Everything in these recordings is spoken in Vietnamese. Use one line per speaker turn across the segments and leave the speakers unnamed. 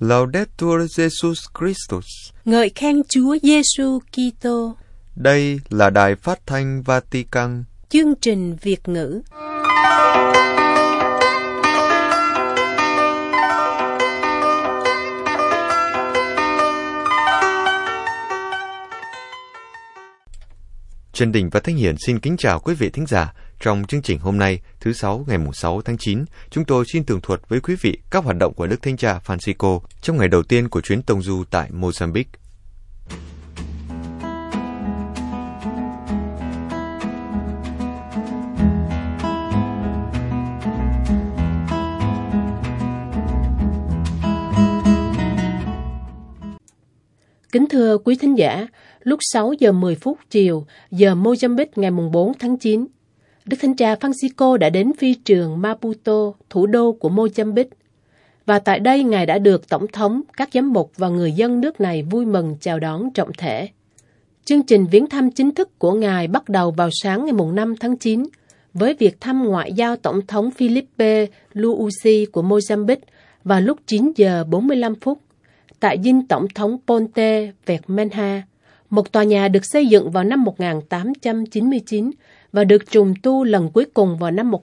Laudetur Jesus Christus.
Ngợi khen Chúa Giêsu Kitô.
Đây là Đài Phát thanh Vatican.
Chương trình Việt ngữ.
Trần Đình và Thanh Hiển xin kính chào quý vị thính giả. Trong chương trình hôm nay, thứ Sáu ngày 6 tháng 9, chúng tôi xin tường thuật với quý vị các hoạt động của Đức Thánh Cha Francisco trong ngày đầu tiên của chuyến tông du tại Mozambique.
Kính thưa quý thính giả, lúc 6 giờ 10 phút chiều, giờ Mozambique ngày 4 tháng 9, Đức Thánh Cha Francisco đã đến phi trường Maputo, thủ đô của Mozambique. Và tại đây, Ngài đã được Tổng thống, các giám mục và người dân nước này vui mừng chào đón trọng thể. Chương trình viếng thăm chính thức của Ngài bắt đầu vào sáng ngày 5 tháng 9, với việc thăm ngoại giao Tổng thống Filipe Nyusi của Mozambique vào lúc 9 giờ 45 phút. Tại dinh Tổng thống Ponte Vecmenha, một tòa nhà được xây dựng vào năm 1899 và được trùng tu lần cuối cùng vào năm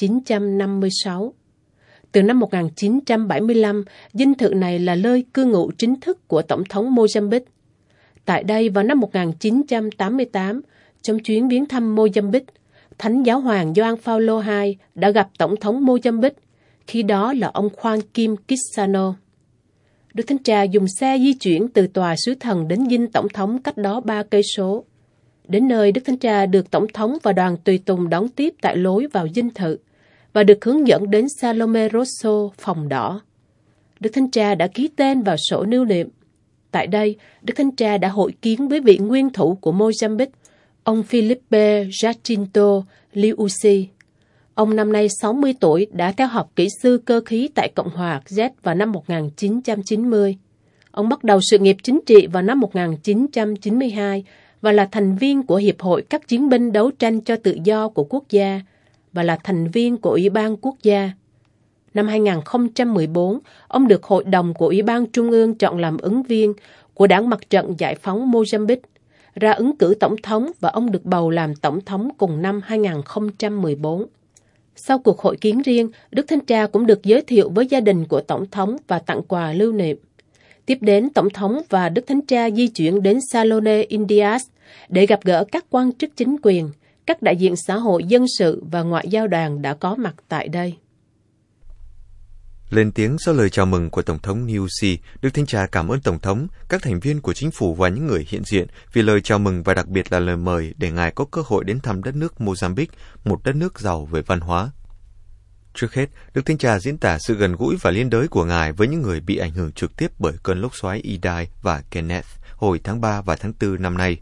1956. Từ năm 1975, dinh thự này là nơi cư ngụ chính thức của Tổng thống Mozambique. Tại đây, vào năm 1988, trong chuyến viếng thăm Mozambique, Thánh Giáo hoàng Gioan Phaolô II đã gặp Tổng thống Mozambique, khi đó là ông Joaquim Chissano. Đức Thánh Cha dùng xe di chuyển từ tòa sứ thần đến dinh Tổng thống cách đó 3 cây số. Đến nơi, Đức Thánh Cha được Tổng thống và đoàn tùy tùng đón tiếp tại lối vào dinh thự và được hướng dẫn đến Salome Rosso, phòng đỏ. Đức Thánh Cha đã ký tên vào sổ lưu niệm. Tại đây, Đức Thánh Cha đã hội kiến với vị nguyên thủ của Mozambique, ông Filipe Jacinto Nyusi. Ông năm nay 60 tuổi đã theo học kỹ sư cơ khí tại Cộng hòa Z vào năm 1990. Ông bắt đầu sự nghiệp chính trị vào năm 1992 và là thành viên của Hiệp hội các chiến binh đấu tranh cho tự do của quốc gia và là thành viên của Ủy ban Quốc gia. Năm 2014, ông được Hội đồng của Ủy ban Trung ương chọn làm ứng viên của Đảng Mặt trận Giải phóng Mozambique, ra ứng cử tổng thống và ông được bầu làm tổng thống cùng năm 2014. Sau cuộc hội kiến riêng, Đức Thánh Cha cũng được giới thiệu với gia đình của Tổng thống và tặng quà lưu niệm. Tiếp đến, Tổng thống và Đức Thánh Cha di chuyển đến Salone Indias để gặp gỡ các quan chức chính quyền, các đại diện xã hội dân sự và ngoại giao đoàn đã có mặt tại đây.
Lên tiếng sau lời chào mừng của Tổng thống Nyusi, Đức Thánh Cha cảm ơn Tổng thống, các thành viên của chính phủ và những người hiện diện vì lời chào mừng và đặc biệt là lời mời để Ngài có cơ hội đến thăm đất nước Mozambique, một đất nước giàu về văn hóa. Trước hết, Đức Thánh Cha diễn tả sự gần gũi và liên đới của Ngài với những người bị ảnh hưởng trực tiếp bởi cơn lốc xoáy Idai và Kenneth hồi tháng 3 và tháng 4 năm nay.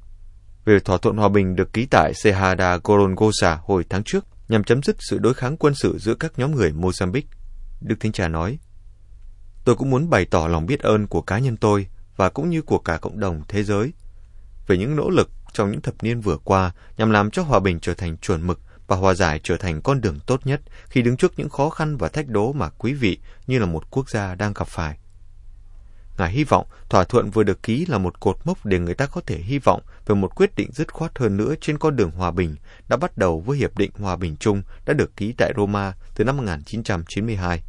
Về thỏa thuận hòa bình được ký tại Serra da Gorongosa hồi tháng trước nhằm chấm dứt sự đối kháng quân sự giữa các nhóm người Mozambique, Đức Thánh Cha nói: "Tôi cũng muốn bày tỏ lòng biết ơn của cá nhân tôi và cũng như của cả cộng đồng thế giới về những nỗ lực trong những thập niên vừa qua nhằm làm cho hòa bình trở thành chuẩn mực và hòa giải trở thành con đường tốt nhất khi đứng trước những khó khăn và thách đố mà quý vị như là một quốc gia đang gặp phải. Ngài hy vọng thỏa thuận vừa được ký là một cột mốc để người ta có thể hy vọng về một quyết định dứt khoát hơn nữa trên con đường hòa bình đã bắt đầu với Hiệp định Hòa bình chung đã được ký tại Roma từ năm 1992.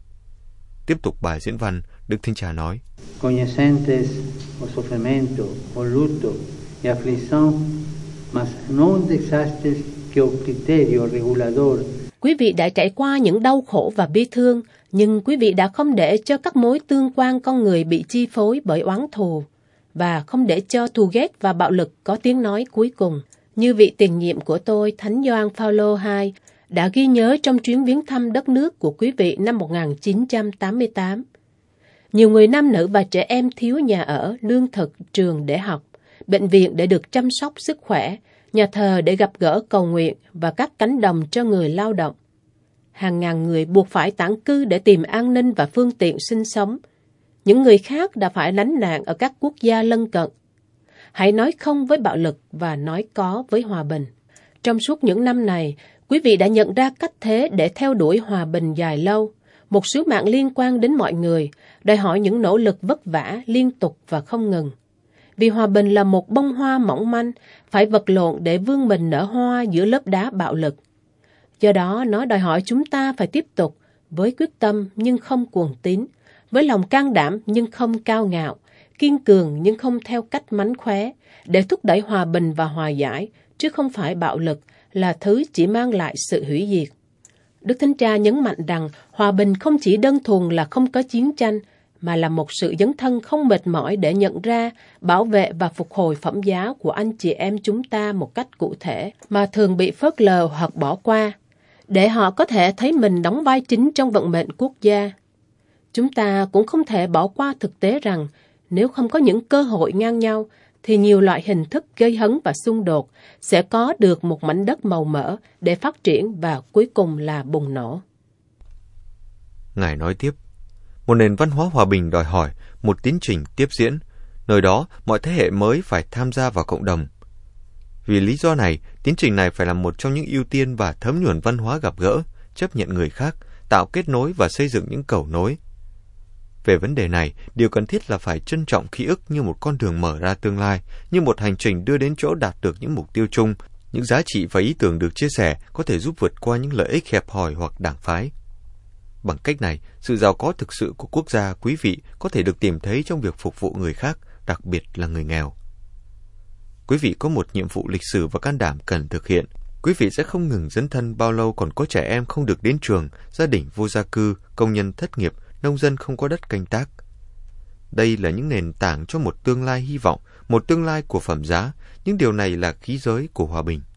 Tiếp tục bài diễn văn, Đức Thánh Cha nói:
Cognecentes o sofrimento, o luto e afflição, mas non desastres que o criterio regulador.
Quý vị đã trải qua những đau khổ và bi thương, nhưng quý vị đã không để cho các mối tương quan con người bị chi phối bởi oán thù, và không để cho thù ghét và bạo lực có tiếng nói cuối cùng. Như vị tiền nhiệm của tôi, Thánh Gioan Phaolô II, đã ghi nhớ trong chuyến viếng thăm đất nước của quý vị năm 1988. Nhiều người nam nữ và trẻ em thiếu nhà ở, lương thực, trường để học, bệnh viện để được chăm sóc sức khỏe, nhà thờ để gặp gỡ cầu nguyện và các cánh đồng cho người lao động. Hàng ngàn người buộc phải tản cư để tìm an ninh và phương tiện sinh sống. Những người khác đã phải lánh nạn ở các quốc gia lân cận. Hãy nói không với bạo lực và nói có với hòa bình. Trong suốt những năm này, quý vị đã nhận ra cách thế để theo đuổi hòa bình dài lâu, một sứ mạng liên quan đến mọi người, đòi hỏi những nỗ lực vất vả, liên tục và không ngừng. Vì hòa bình là một bông hoa mỏng manh, phải vật lộn để vươn mình nở hoa giữa lớp đá bạo lực. Do đó, nó đòi hỏi chúng ta phải tiếp tục, với quyết tâm nhưng không cuồng tín, với lòng can đảm nhưng không cao ngạo, kiên cường nhưng không theo cách mánh khóe, để thúc đẩy hòa bình và hòa giải, chứ không phải bạo lực là thứ chỉ mang lại sự hủy diệt. Đức Thánh Cha nhấn mạnh rằng hòa bình không chỉ đơn thuần là không có chiến tranh, mà là một sự dấn thân không mệt mỏi để nhận ra, bảo vệ và phục hồi phẩm giá của anh chị em chúng ta một cách cụ thể, mà thường bị phớt lờ hoặc bỏ qua, để họ có thể thấy mình đóng vai chính trong vận mệnh quốc gia. Chúng ta cũng không thể bỏ qua thực tế rằng, nếu không có những cơ hội ngang nhau, thì nhiều loại hình thức gây hấn và xung đột sẽ có được một mảnh đất màu mỡ để phát triển và cuối cùng là bùng nổ.
Ngài nói tiếp, một nền văn hóa hòa bình đòi hỏi một tiến trình tiếp diễn, nơi đó mọi thế hệ mới phải tham gia vào cộng đồng. Vì lý do này, tiến trình này phải là một trong những ưu tiên và thấm nhuần văn hóa gặp gỡ, chấp nhận người khác, tạo kết nối và xây dựng những cầu nối. Về vấn đề này, điều cần thiết là phải trân trọng ký ức như một con đường mở ra tương lai, như một hành trình đưa đến chỗ đạt được những mục tiêu chung, những giá trị và ý tưởng được chia sẻ có thể giúp vượt qua những lợi ích hẹp hòi hoặc đảng phái. Bằng cách này, sự giàu có thực sự của quốc gia quý vị có thể được tìm thấy trong việc phục vụ người khác, đặc biệt là người nghèo. Quý vị có một nhiệm vụ lịch sử và can đảm cần thực hiện. Quý vị sẽ không ngừng dấn thân bao lâu còn có trẻ em không được đến trường, gia đình vô gia cư, công nhân thất nghiệp, nông dân không có đất canh tác. Đây là những nền tảng cho một tương lai hy vọng, một tương lai của phẩm giá. Những điều này là khí giới của hòa bình.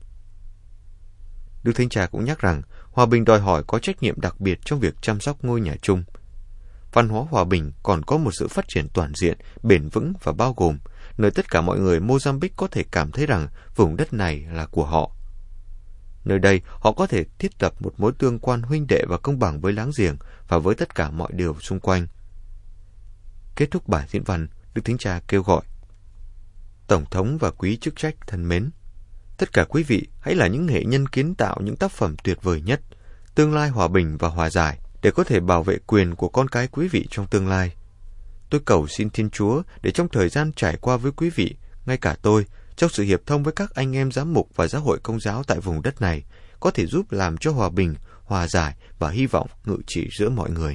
Đức Thánh Cha cũng nhắc rằng, hòa bình đòi hỏi có trách nhiệm đặc biệt trong việc chăm sóc ngôi nhà chung. Văn hóa hòa bình còn có một sự phát triển toàn diện, bền vững và bao gồm, nơi tất cả mọi người Mozambique có thể cảm thấy rằng vùng đất này là của họ. Nơi đây, họ có thể thiết lập một mối tương quan huynh đệ và công bằng với láng giềng và với tất cả mọi điều xung quanh. Kết thúc bài diễn văn, Đức Thánh Cha kêu gọi: Tổng thống và quý chức trách thân mến, tất cả quý vị hãy là những nghệ nhân kiến tạo những tác phẩm tuyệt vời nhất, tương lai hòa bình và hòa giải, để có thể bảo vệ quyền của con cái quý vị trong tương lai. Tôi cầu xin Thiên Chúa để trong thời gian trải qua với quý vị, ngay cả tôi, trong sự hiệp thông với các anh em giám mục và giáo hội công giáo tại vùng đất này, có thể giúp làm cho hòa bình, hòa giải và hy vọng ngự trị giữa mọi người.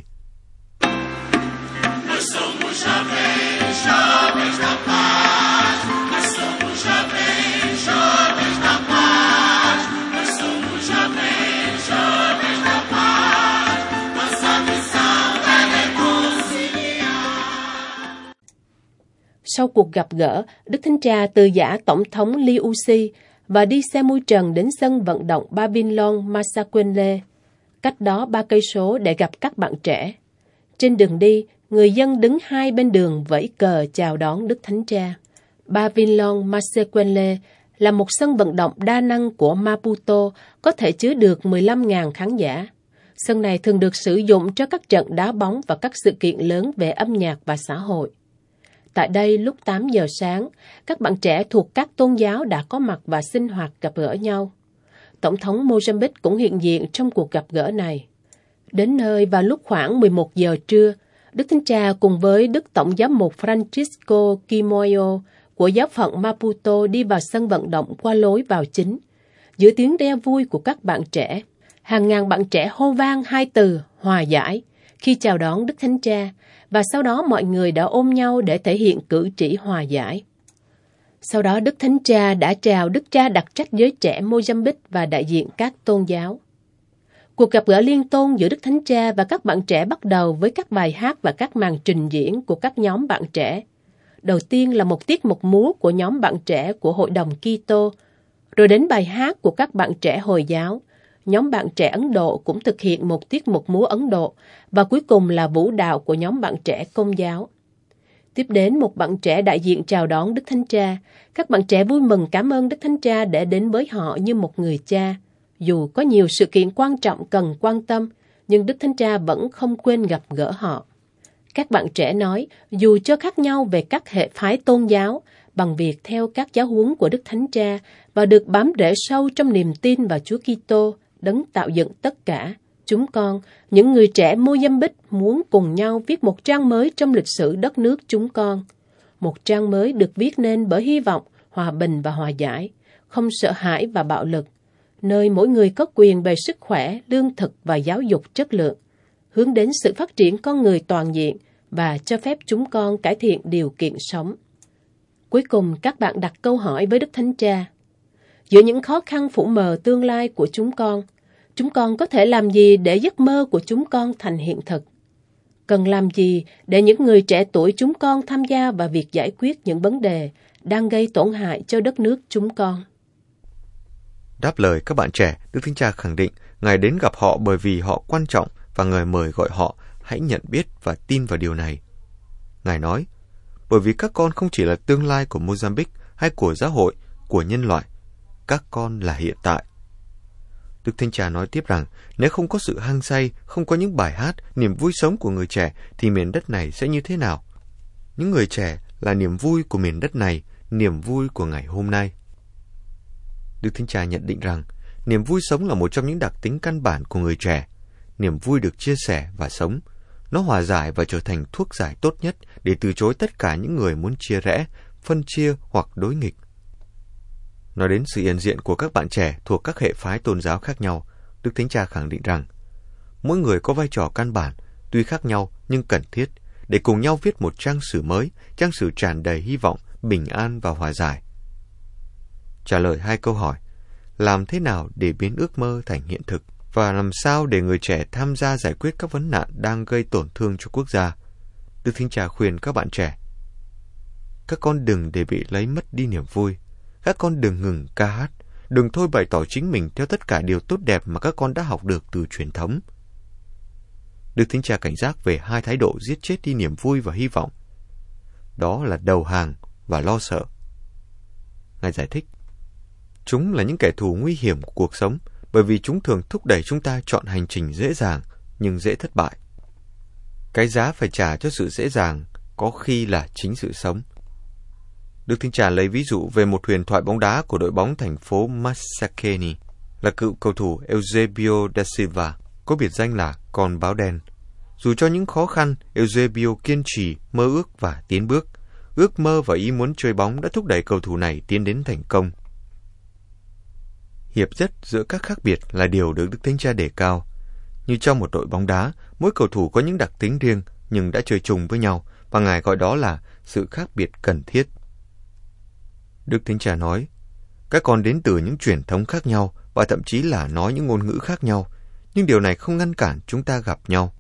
Sau cuộc gặp gỡ, Đức Thánh Cha từ giã Tổng thống Liu Si và đi xe mui trần đến sân vận động Babylon Masaquenle, cách đó 3 cây số để gặp các bạn trẻ. Trên đường đi, người dân đứng hai bên đường vẫy cờ chào đón Đức Thánh Cha. Babylon Masaquenle là một sân vận động đa năng của Maputo, có thể chứa được 15.000 khán giả. Sân này thường được sử dụng cho các trận đá bóng và các sự kiện lớn về âm nhạc và xã hội. Tại đây, lúc 8 giờ sáng, các bạn trẻ thuộc các tôn giáo đã có mặt và sinh hoạt gặp gỡ nhau. Tổng thống Mozambique cũng hiện diện trong cuộc gặp gỡ này. Đến nơi vào lúc khoảng 11 giờ trưa, Đức Thánh Cha cùng với Đức Tổng giám mục Francisco Kimoyo của giáo phận Maputo đi vào sân vận động qua lối vào chính. Giữa tiếng reo vui của các bạn trẻ, hàng ngàn bạn trẻ hô vang hai từ hòa giải khi chào đón Đức Thánh Cha, và sau đó mọi người đã ôm nhau để thể hiện cử chỉ hòa giải. Sau đó Đức Thánh Cha đã chào Đức Cha đặc trách giới trẻ Mozambique và đại diện các tôn giáo. Cuộc gặp gỡ liên tôn giữa Đức Thánh Cha và các bạn trẻ bắt đầu với các bài hát và các màn trình diễn của các nhóm bạn trẻ. Đầu tiên là một tiết mục múa của nhóm bạn trẻ của Hội đồng Kitô, rồi đến bài hát của các bạn trẻ Hồi giáo. Nhóm bạn trẻ Ấn Độ cũng thực hiện một tiết mục múa Ấn Độ, và cuối cùng là vũ đạo của nhóm bạn trẻ Công giáo. Tiếp đến một bạn trẻ đại diện chào đón Đức Thánh Cha. Các bạn trẻ vui mừng cảm ơn Đức Thánh Cha để đến với họ như một người cha. Dù có nhiều sự kiện quan trọng cần quan tâm, nhưng Đức Thánh Cha vẫn không quên gặp gỡ họ. Các bạn trẻ nói, dù cho khác nhau về các hệ phái tôn giáo, bằng việc theo các giáo huấn của Đức Thánh Cha và được bám rễ sâu trong niềm tin vào Chúa Kitô, đấng tạo dựng tất cả, Chúng con, những người trẻ Mozambique muốn cùng nhau viết một trang mới trong lịch sử đất nước chúng con. Một trang mới được viết nên bởi hy vọng, hòa bình và hòa giải, không sợ hãi và bạo lực, nơi mỗi người có quyền về sức khỏe, lương thực và giáo dục chất lượng, hướng đến sự phát triển con người toàn diện và cho phép chúng con cải thiện điều kiện sống. Cuối cùng, các bạn đặt câu hỏi với Đức Thánh Cha. Giữa những khó khăn phủ mờ tương lai của chúng con có thể làm gì để giấc mơ của chúng con thành hiện thực? Cần làm gì để những người trẻ tuổi chúng con tham gia vào việc giải quyết những vấn đề đang gây tổn hại cho đất nước chúng con?
Đáp lời các bạn trẻ, Đức Thánh Cha khẳng định Ngài đến gặp họ bởi vì họ quan trọng và Ngài mời gọi họ hãy nhận biết và tin vào điều này. Ngài nói, bởi vì các con không chỉ là tương lai của Mozambique hay của giáo hội, của nhân loại, các con là hiện tại. Đức Thánh Cha nói tiếp rằng, nếu không có sự hăng say, không có những bài hát, niềm vui sống của người trẻ, thì miền đất này sẽ như thế nào? Những người trẻ là niềm vui của miền đất này, niềm vui của ngày hôm nay. Đức Thánh Cha nhận định rằng, niềm vui sống là một trong những đặc tính căn bản của người trẻ. Niềm vui được chia sẻ và sống. Nó hòa giải và trở thành thuốc giải tốt nhất để từ chối tất cả những người muốn chia rẽ, phân chia hoặc đối nghịch. Nói đến sự hiện diện của các bạn trẻ thuộc các hệ phái tôn giáo khác nhau, Đức Thánh Cha khẳng định rằng, mỗi người có vai trò căn bản, tuy khác nhau nhưng cần thiết, để cùng nhau viết một trang sử mới, trang sử tràn đầy hy vọng, bình an và hòa giải. Trả lời 2 câu hỏi, làm thế nào để biến ước mơ thành hiện thực, và làm sao để người trẻ tham gia giải quyết các vấn nạn đang gây tổn thương cho quốc gia, Đức Thánh Cha khuyên các bạn trẻ, các con đừng để bị lấy mất đi niềm vui. Các con đừng ngừng ca hát, đừng thôi bày tỏ chính mình theo tất cả điều tốt đẹp mà các con đã học được từ truyền thống. Đức Thánh Cha cảnh giác về 2 thái độ giết chết đi niềm vui và hy vọng. Đó là đầu hàng và lo sợ. Ngài giải thích, chúng là những kẻ thù nguy hiểm của cuộc sống, bởi vì chúng thường thúc đẩy chúng ta chọn hành trình dễ dàng, nhưng dễ thất bại. Cái giá phải trả cho sự dễ dàng có khi là chính sự sống. Đức Thánh Cha lấy ví dụ về một huyền thoại bóng đá của đội bóng thành phố Massakenny, là cựu cầu thủ Eusebio da Silva, có biệt danh là con báo đen. Dù cho những khó khăn, Eusebio kiên trì, mơ ước và tiến bước. Ước mơ và ý muốn chơi bóng đã thúc đẩy cầu thủ này tiến đến thành công. Hiệp dứt giữa các khác biệt là điều được Đức Thánh Cha đề cao. Như trong một đội bóng đá, mỗi cầu thủ có những đặc tính riêng nhưng đã chơi chung với nhau, và Ngài gọi đó là sự khác biệt cần thiết. Đức Thánh Cha nói, các con đến từ những truyền thống khác nhau và thậm chí là nói những ngôn ngữ khác nhau, nhưng điều này không ngăn cản chúng ta gặp nhau.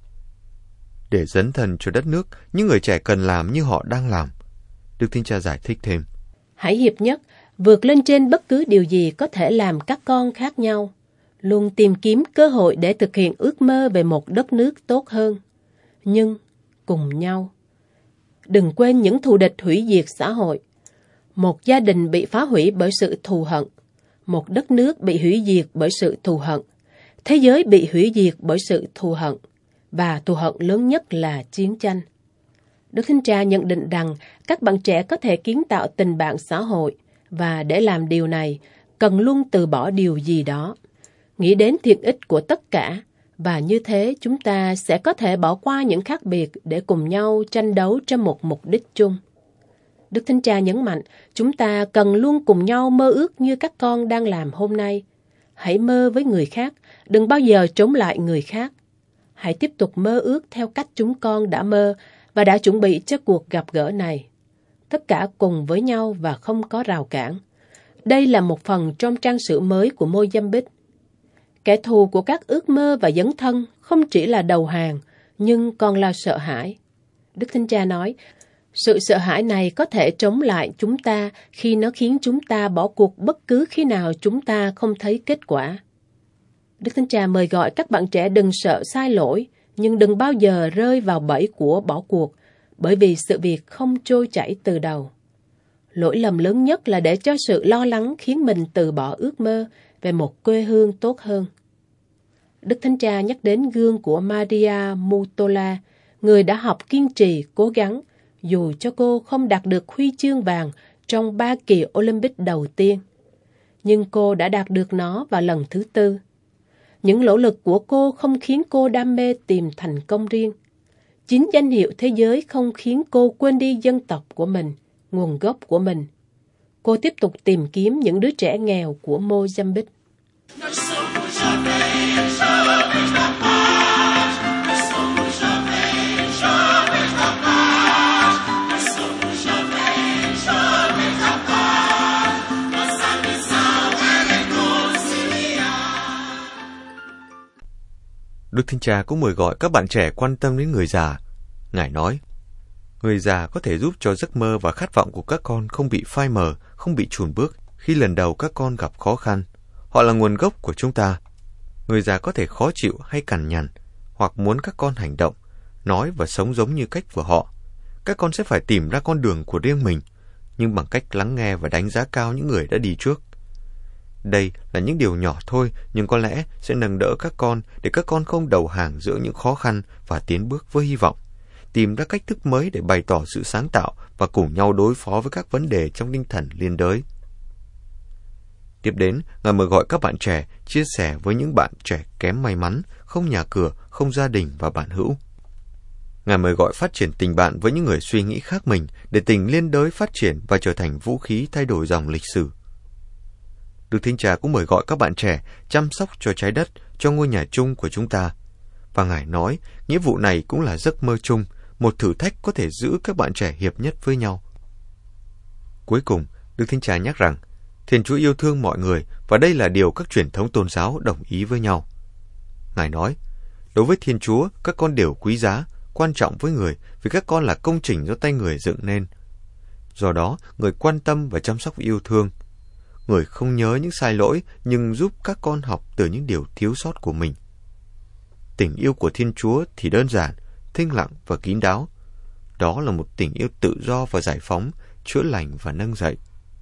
Để dấn thân cho đất nước, những người trẻ cần làm như họ đang làm. Đức Thánh Cha giải thích thêm,
hãy hiệp nhất, vượt lên trên bất cứ điều gì có thể làm các con khác nhau, luôn tìm kiếm cơ hội để thực hiện ước mơ về một đất nước tốt hơn. Nhưng, cùng nhau, đừng quên những thù địch hủy diệt xã hội. Một gia đình bị phá hủy bởi sự thù hận, một đất nước bị hủy diệt bởi sự thù hận, thế giới bị hủy diệt bởi sự thù hận, và thù hận lớn nhất là chiến tranh. Đức Thánh Cha nhận định rằng các bạn trẻ có thể kiến tạo tình bạn xã hội, và để làm điều này, cần luôn từ bỏ điều gì đó, nghĩ đến thiện ích của tất cả, và như thế chúng ta sẽ có thể bỏ qua những khác biệt để cùng nhau tranh đấu cho một mục đích chung. Đức Thánh Cha nhấn mạnh, chúng ta cần luôn cùng nhau mơ ước như các con đang làm hôm nay. Hãy mơ với người khác, đừng bao giờ chống lại người khác. Hãy tiếp tục mơ ước theo cách chúng con đã mơ và đã chuẩn bị cho cuộc gặp gỡ này. Tất cả cùng với nhau và không có rào cản. Đây là một phần trong trang sử mới của Mozambique. Kẻ thù của các ước mơ và dấn thân không chỉ là đầu hàng, nhưng còn là sợ hãi. Đức Thánh Cha nói, sự sợ hãi này có thể chống lại chúng ta khi nó khiến chúng ta bỏ cuộc bất cứ khi nào chúng ta không thấy kết quả. Đức Thánh Cha mời gọi các bạn trẻ đừng sợ sai lỗi, nhưng đừng bao giờ rơi vào bẫy của bỏ cuộc, bởi vì sự việc không trôi chảy từ đầu. Lỗi lầm lớn nhất là để cho sự lo lắng khiến mình từ bỏ ước mơ về một quê hương tốt hơn. Đức Thánh Cha nhắc đến gương của Maria Mutola, người đã học kiên trì, cố gắng, dù cho cô không đạt được huy chương vàng trong 3 kỳ Olympic đầu tiên. Nhưng cô đã đạt được nó vào lần thứ 4. Những nỗ lực của cô không khiến cô đam mê tìm thành công riêng. Chính danh hiệu thế giới không khiến cô quên đi dân tộc của mình, nguồn gốc của mình. Cô tiếp tục tìm kiếm những đứa trẻ nghèo của Mozambique.
Đức Thánh Cha cũng mời gọi các bạn trẻ quan tâm đến người già. Ngài nói, người già có thể giúp cho giấc mơ và khát vọng của các con không bị phai mờ, không bị chùn bước khi lần đầu các con gặp khó khăn. Họ là nguồn gốc của chúng ta. Người già có thể khó chịu hay cằn nhằn, hoặc muốn các con hành động, nói và sống giống như cách của họ. Các con sẽ phải tìm ra con đường của riêng mình, nhưng bằng cách lắng nghe và đánh giá cao những người đã đi trước. Đây là những điều nhỏ thôi, nhưng có lẽ sẽ nâng đỡ các con để các con không đầu hàng giữa những khó khăn và tiến bước với hy vọng, tìm ra cách thức mới để bày tỏ sự sáng tạo và cùng nhau đối phó với các vấn đề trong tinh thần liên đới. Tiếp đến, Ngài mời gọi các bạn trẻ chia sẻ với những bạn trẻ kém may mắn, không nhà cửa, không gia đình và bạn hữu. Ngài mời gọi phát triển tình bạn với những người suy nghĩ khác mình để tình liên đới phát triển và trở thành vũ khí thay đổi dòng lịch sử. Đức Thánh Cha cũng mời gọi các bạn trẻ chăm sóc cho trái đất, cho ngôi nhà chung của chúng ta. Và Ngài nói, nghĩa vụ này cũng là giấc mơ chung, một thử thách có thể giữ các bạn trẻ hiệp nhất với nhau. Cuối cùng, Đức Thánh Cha nhắc rằng, Thiên Chúa yêu thương mọi người và đây là điều các truyền thống tôn giáo đồng ý với nhau. Ngài nói, đối với Thiên Chúa, các con đều quý giá, quan trọng với người vì các con là công trình do tay người dựng nên. Do đó, người quan tâm và chăm sóc yêu thương. Người không nhớ những sai lỗi nhưng giúp các con học từ những điều thiếu sót của mình. Tình yêu của Thiên Chúa thì đơn giản, thinh lặng và kín đáo. Đó là một tình yêu tự do và giải phóng, chữa lành và nâng dậy.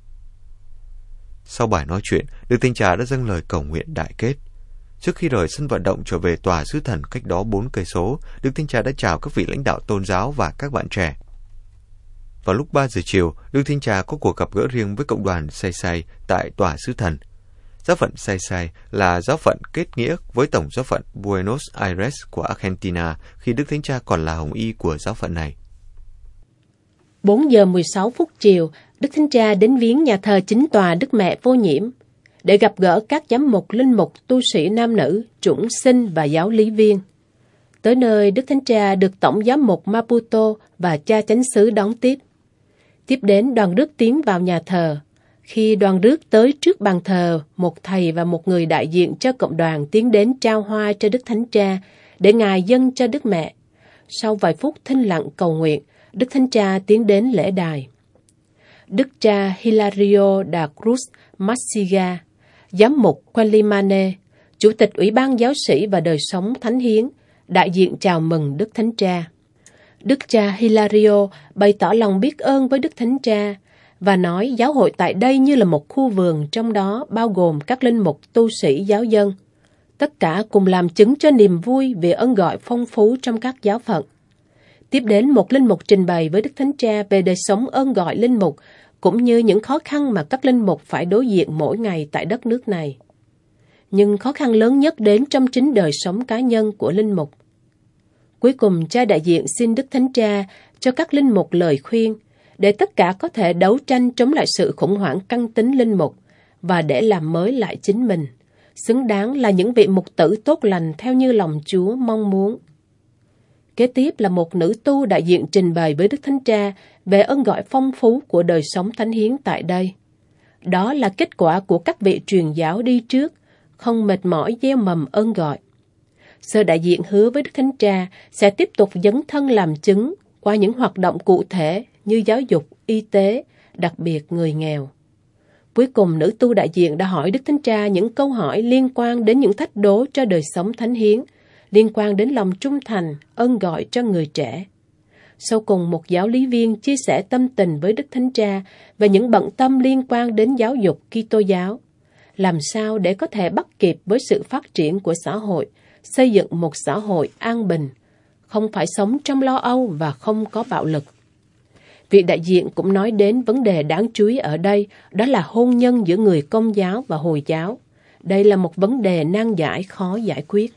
Sau bài nói chuyện, Đức Thánh Cha đã dâng lời cầu nguyện đại kết. Trước khi rời sân vận động trở về tòa sứ thần cách đó 4 cây số, Đức Thánh Cha đã chào các vị lãnh đạo tôn giáo và các bạn trẻ. Vào lúc 3 giờ chiều, Đức Thánh Cha có cuộc gặp gỡ riêng với cộng đoàn Say tại tòa sứ thần. Giáo phận Say là giáo phận kết nghĩa với tổng giáo phận Buenos Aires của Argentina khi Đức Thánh Cha còn là hồng y của giáo phận này.
4 giờ 16 phút chiều, Đức Thánh Cha đến viếng nhà thờ Chính tòa Đức Mẹ Vô Nhiễm để gặp gỡ các giám mục, linh mục, tu sĩ nam nữ, chủng sinh và giáo lý viên. Tới nơi, Đức Thánh Cha được Tổng giám mục Maputo và cha chánh xứ đón tiếp. Tiếp đến, đoàn rước tiến vào nhà thờ. Khi đoàn rước tới trước bàn thờ, một thầy và một người đại diện cho cộng đoàn tiến đến trao hoa cho Đức Thánh Cha để Ngài dâng cho Đức Mẹ. Sau vài phút thinh lặng cầu nguyện, Đức Thánh Cha tiến đến lễ đài. Đức cha Hilario da Cruz Massiga, giám mục Quelimane, chủ tịch Ủy ban giáo sĩ và đời sống thánh hiến, đại diện chào mừng Đức Thánh Cha. Đức cha Hilario bày tỏ lòng biết ơn với Đức Thánh Cha và nói giáo hội tại đây như là một khu vườn, trong đó bao gồm các linh mục, tu sĩ, giáo dân. Tất cả cùng làm chứng cho niềm vui về ơn gọi phong phú trong các giáo phận. Tiếp đến, một linh mục trình bày với Đức Thánh Cha về đời sống ơn gọi linh mục, cũng như những khó khăn mà các linh mục phải đối diện mỗi ngày tại đất nước này. Nhưng khó khăn lớn nhất đến trong chính đời sống cá nhân của linh mục. Cuối cùng, cha đại diện xin Đức Thánh Cha cho các linh mục lời khuyên, để tất cả có thể đấu tranh chống lại sự khủng hoảng căn tính linh mục, và để làm mới lại chính mình, xứng đáng là những vị mục tử tốt lành theo như lòng Chúa mong muốn. Kế tiếp là một nữ tu đại diện trình bày với Đức Thánh Cha về ơn gọi phong phú của đời sống thánh hiến tại đây. Đó là kết quả của các vị truyền giáo đi trước, không mệt mỏi gieo mầm ơn gọi. Sơ đại diện hứa với Đức Thánh Cha sẽ tiếp tục dấn thân làm chứng qua những hoạt động cụ thể như giáo dục, y tế, đặc biệt người nghèo. Cuối cùng, nữ tu đại diện đã hỏi Đức Thánh Cha những câu hỏi liên quan đến những thách đố cho đời sống thánh hiến, liên quan đến lòng trung thành, ơn gọi cho người trẻ. Sau cùng, một giáo lý viên chia sẻ tâm tình với Đức Thánh Cha về những bận tâm liên quan đến giáo dục Kitô giáo. Làm sao để có thể bắt kịp với sự phát triển của xã hội, xây dựng một xã hội an bình, không phải sống trong lo âu và không có bạo lực. Vị đại diện cũng nói đến vấn đề đáng chú ý ở đây, đó là hôn nhân giữa người Công giáo và Hồi giáo, Đây là một vấn đề nan giải khó giải quyết.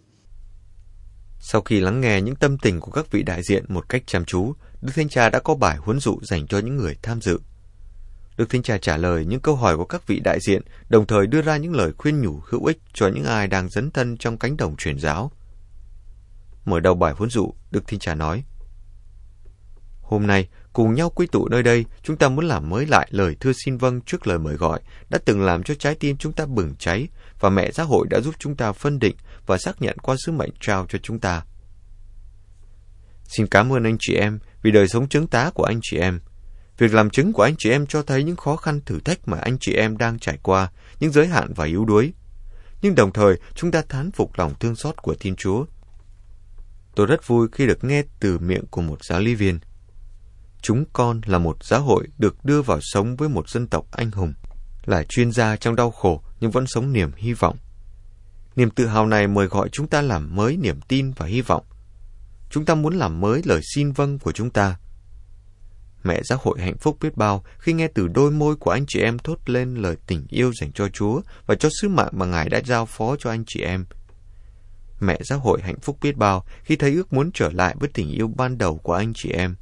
Sau khi lắng nghe những tâm tình của các vị đại diện một cách chăm chú, Đức Thánh Cha đã có bài huấn dụ dành cho những người tham dự. Đức Thánh Cha trả lời những câu hỏi của các vị đại diện, đồng thời đưa ra những lời khuyên nhủ hữu ích cho những ai đang dấn thân trong cánh đồng truyền giáo. Mở đầu bài huấn dụ, Đức Thánh Cha nói: Hôm nay, cùng nhau quy tụ nơi đây, chúng ta muốn làm mới lại lời thưa xin vâng trước lời mời gọi đã từng làm cho trái tim chúng ta bừng cháy, và mẹ giáo hội đã giúp chúng ta phân định và xác nhận qua sứ mệnh trao cho chúng ta. Xin cảm ơn anh chị em vì đời sống chứng tá của anh chị em. Việc làm chứng của anh chị em cho thấy những khó khăn thử thách mà anh chị em đang trải qua, những giới hạn và yếu đuối. Nhưng đồng thời, chúng ta thán phục lòng thương xót của Thiên Chúa. Tôi rất vui khi được nghe từ miệng của một giáo lý viên: chúng con là một giáo hội được đưa vào sống với một dân tộc anh hùng, là chuyên gia trong đau khổ nhưng vẫn sống niềm hy vọng. Niềm tự hào này mời gọi chúng ta làm mới niềm tin và hy vọng. Chúng ta muốn làm mới lời xin vâng của chúng ta. Mẹ giáo hội hạnh phúc biết bao khi nghe từ đôi môi của anh chị em thốt lên lời tình yêu dành cho Chúa và cho sứ mạng mà Ngài đã giao phó cho anh chị em. Mẹ giáo hội hạnh phúc biết bao khi thấy ước muốn trở lại với tình yêu ban đầu của anh chị em.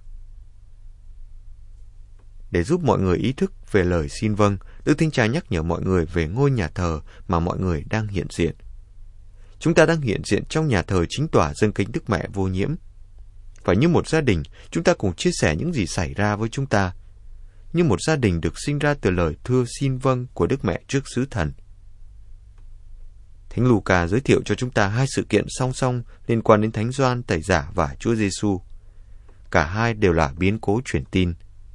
Để giúp mọi người ý thức về lời xin vâng, Đức Thánh Cha nhắc nhở mọi người về ngôi nhà thờ mà mọi người đang hiện diện. Chúng ta đang hiện diện trong nhà thờ chính tòa dâng kính Đức Mẹ vô nhiễm. Và như một gia đình, chúng ta cùng chia sẻ những gì xảy ra với chúng ta. Như một gia đình được sinh ra từ lời thưa xin vâng của Đức Mẹ trước xứ thần. Thánh Luca giới thiệu cho chúng ta hai sự kiện song song liên quan đến Thánh Gioan Tẩy Giả và Chúa Giêsu. Cả hai đều là biến cố truyền tin.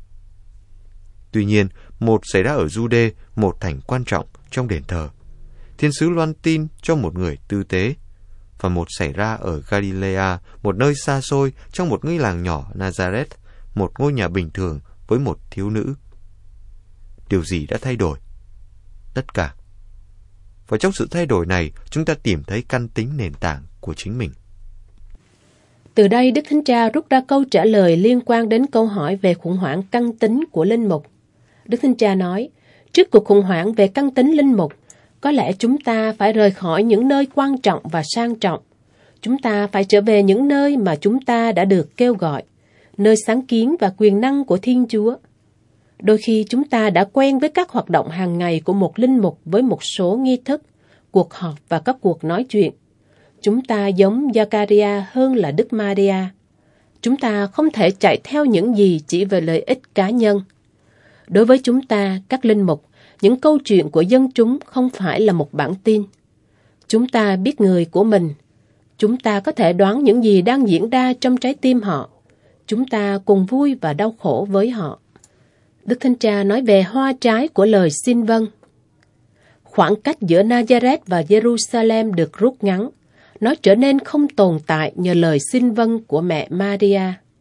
Tuy nhiên, một xảy ra ở Giu-đê, một thành quan trọng trong đền thờ. Thiên sứ loan tin cho một người tư tế. Và một xảy ra ở Galilea, một nơi xa xôi, trong một ngôi làng nhỏ Nazareth, một ngôi nhà bình thường với một thiếu nữ. Điều gì đã thay đổi? Tất cả. Và trong sự thay đổi này, chúng ta tìm thấy căn tính nền tảng của chính mình.
Từ đây, Đức Thánh Cha rút ra câu trả lời liên quan đến câu hỏi về khủng hoảng căn tính của linh mục. Đức Thánh Cha nói, trước cuộc khủng hoảng về căn tính linh mục, có lẽ chúng ta phải rời khỏi những nơi quan trọng và sang trọng. Chúng ta phải trở về những nơi mà chúng ta đã được kêu gọi, nơi sáng kiến và quyền năng của Thiên Chúa. Đôi khi chúng ta đã quen với các hoạt động hàng ngày của một linh mục với một số nghi thức, cuộc họp và các cuộc nói chuyện. Chúng ta giống Zakaria hơn là Đức Maria. Chúng ta không thể chạy theo những gì chỉ về lợi ích cá nhân. Đối với chúng ta, các linh mục, những câu chuyện của dân chúng không phải là một bản tin. Chúng ta biết người của mình. Chúng ta có thể đoán những gì đang diễn ra trong trái tim họ. Chúng ta cùng vui và đau khổ với họ. Đức Thánh Cha nói về hoa trái của lời xin vâng. Khoảng cách giữa Nazareth và Jerusalem được rút ngắn. Nó trở nên không tồn tại nhờ lời xin vâng của mẹ Maria.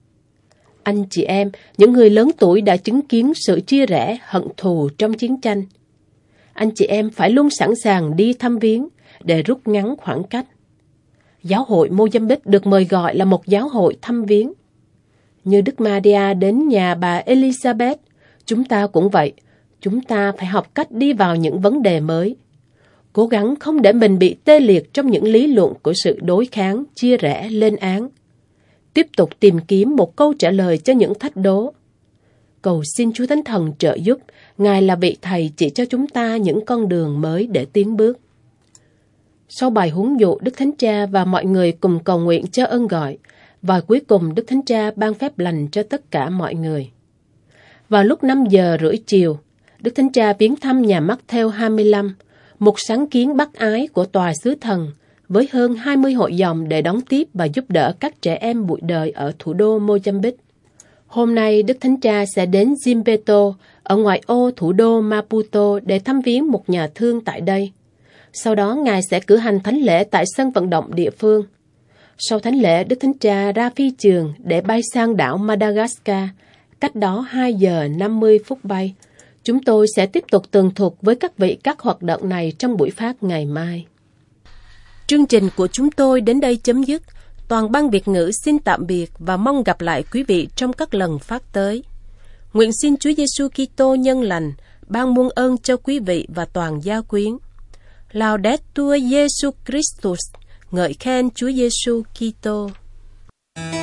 Anh chị em, những người lớn tuổi đã chứng kiến sự chia rẽ, hận thù trong chiến tranh. Anh chị em phải luôn sẵn sàng đi thăm viếng để rút ngắn khoảng cách. Giáo hội Mozambique được mời gọi là một giáo hội thăm viếng. Như Đức Maria đến nhà bà Elizabeth, chúng ta cũng vậy. Chúng ta phải học cách đi vào những vấn đề mới. Cố gắng không để mình bị tê liệt trong những lý luận của sự đối kháng, chia rẽ, lên án. Tiếp tục tìm kiếm một câu trả lời cho những thách đố. Cầu xin Chúa Thánh Thần trợ giúp, Ngài là vị Thầy chỉ cho chúng ta những con đường mới để tiến bước. Sau bài huấn dụ, Đức Thánh Cha và mọi người cùng cầu nguyện cho ơn gọi, và cuối cùng Đức Thánh Cha ban phép lành cho tất cả mọi người. Vào lúc 5:30 chiều, Đức Thánh Cha viếng thăm nhà Matthew 25, một sáng kiến bác ái của tòa xứ thần, với hơn 20 hội dòng để đón tiếp và giúp đỡ các trẻ em bụi đời ở thủ đô Mozambique. Hôm nay, Đức Thánh Cha sẽ đến Zimpeto, ở ngoại ô thủ đô Maputo để thăm viếng một nhà thương tại đây. Sau đó, Ngài sẽ cử hành thánh lễ tại sân vận động địa phương. Sau thánh lễ, Đức Thánh Cha ra phi trường để bay sang đảo Madagascar, cách đó 2 giờ 50 phút bay. Chúng tôi sẽ tiếp tục tường thuật với các vị các hoạt động này trong buổi phát ngày mai. Chương trình của chúng tôi đến đây chấm dứt. Toàn ban Việt ngữ xin tạm biệt và mong gặp lại quý vị trong các lần phát tới. Nguyện xin Chúa Giêsu Kitô nhân lành ban muôn ơn cho quý vị và toàn gia quyến. Laudetur Jesus Christus, ngợi khen Chúa Giêsu Kitô.